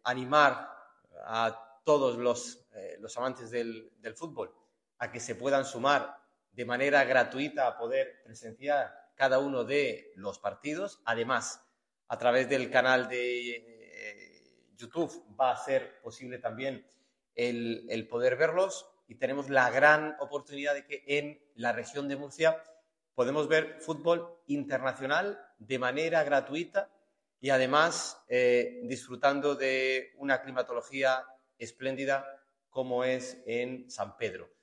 animar a todos los amantes del fútbol a que se puedan sumar de manera gratuita a poder presenciar cada uno de los partidos. Además, a través del canal de YouTube va a ser posible también el poder verlos, y tenemos la gran oportunidad de que en la región de Murcia podemos ver fútbol internacional de manera gratuita y además disfrutando de una climatología espléndida como es en San Pedro.